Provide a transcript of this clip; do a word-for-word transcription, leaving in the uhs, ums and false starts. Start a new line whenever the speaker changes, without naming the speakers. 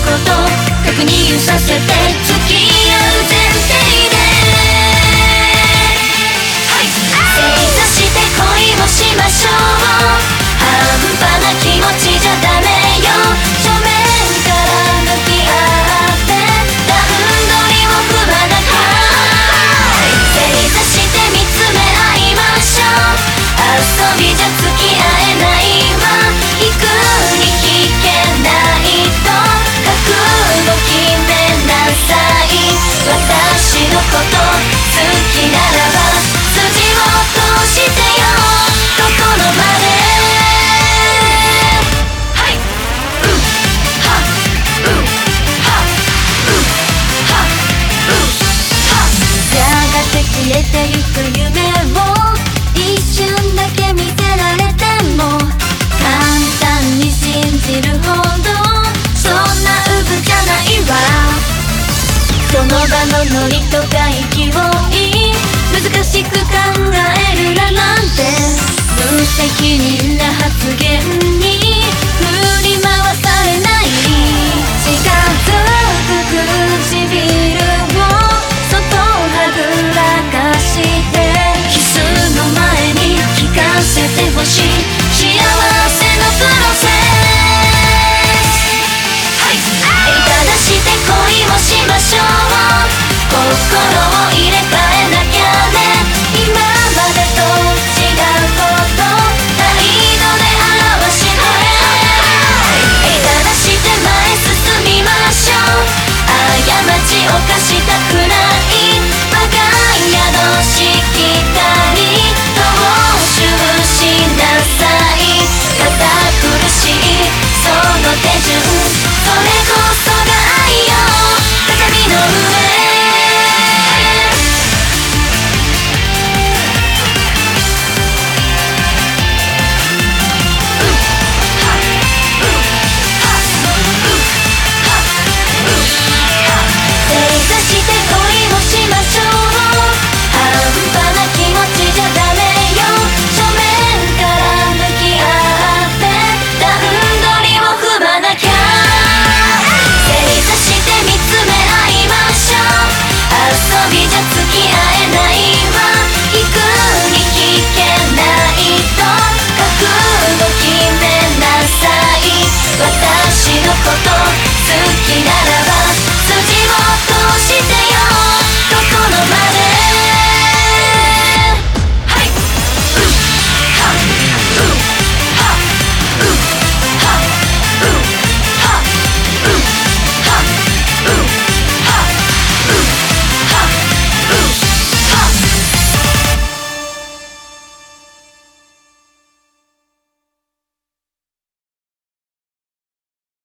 こと確認させて付き合う前提で、はい、正座して恋をしましょう。半端な気持ちじゃダメよ。正面から向き合って段取りを踏まなきゃ。正座して見つめ合いましょう。遊びじゃ付き合えないわ。引くに引けないと覚悟決めなさい。私のこと好きならば筋を通してよ、心まで。消えてゆく夢を一瞬だけ見せられても簡単に信じるほどそんなウブじゃないわ。その場のノリとか勢い難しく考えるらなんて無責任な発言に振り回されない。近づく唇をそっとはぐらかしてキスの前に聞かせてほしい。